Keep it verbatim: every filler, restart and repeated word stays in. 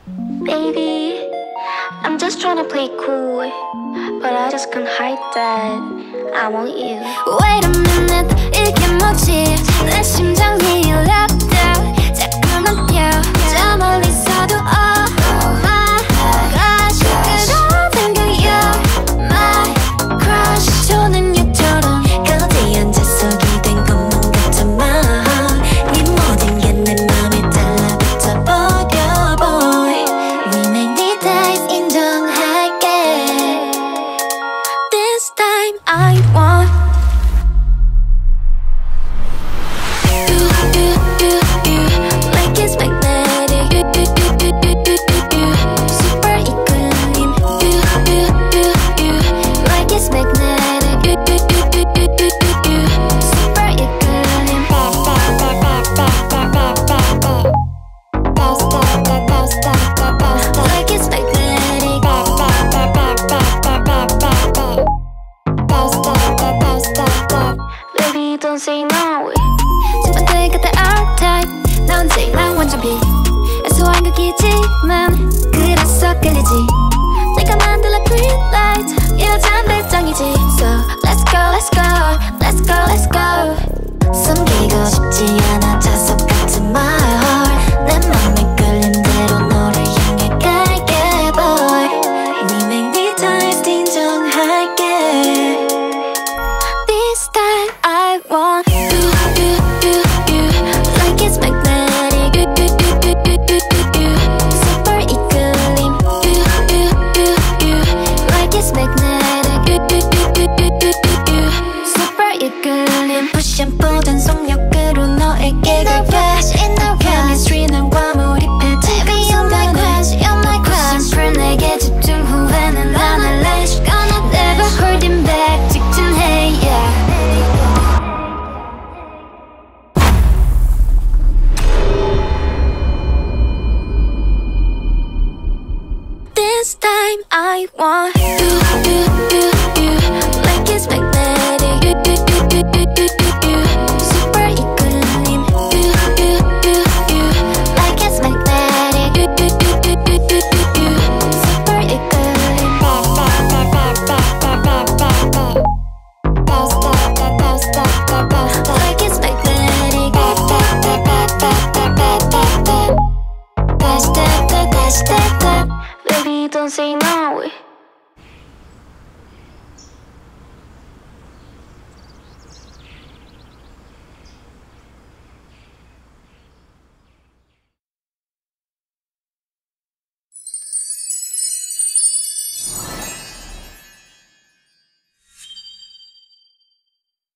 Baby, I'm just trying to play cool, but I just can't hide that I want you. Wait a minute, 이게 뭐지? 내 심장이 울렸다. 자꾸만 뛰어 저 멀리서도 oh my gosh 그러는 거야 my crush 저는 얘처럼 거대히 앉아서 기댄 것만 같아만 네 모든 게 내 맘에 달라붙어 버려 boy We make the dice 인정할게 This time I want Don't say no. 친구들 곁에 R-Type 넌 제일만 완전 B 애소한 극이지만 그래서 끌리지 내가 만들어 green light 이 여잔 배짱이지 So let's go let's go let's go let's go 숨기고 싶지 않아 자석 같은 my heart 내 맘에 끌린 대로 너를 향해 갈게 boy We make the times 인정할게 This time I want you, you, you, you Like it's magnetic You, you, you, you, you, you, you Super 이끌림 You, you, you, you Like it's magnetic You, you, you, you, you, you, you Super 이끌림 Push and pull 전속력으로 너에게 갈게 Chemistry는 과몰입해 Baby you're my crush, you're my crush Simple 내게 집중 후회는 안 할래 시간은 never holding back 직진해 yeah This time I want you, you, you, you Like it's magnetic You, you, you, you, you, you, you Super 이끌림 You, you, you, you Like it's magnetic You, you, you, you, you, you, you Super 이끌림 Like it's magnetic Dash, dash, dash, dash, dash Baby, don't say no.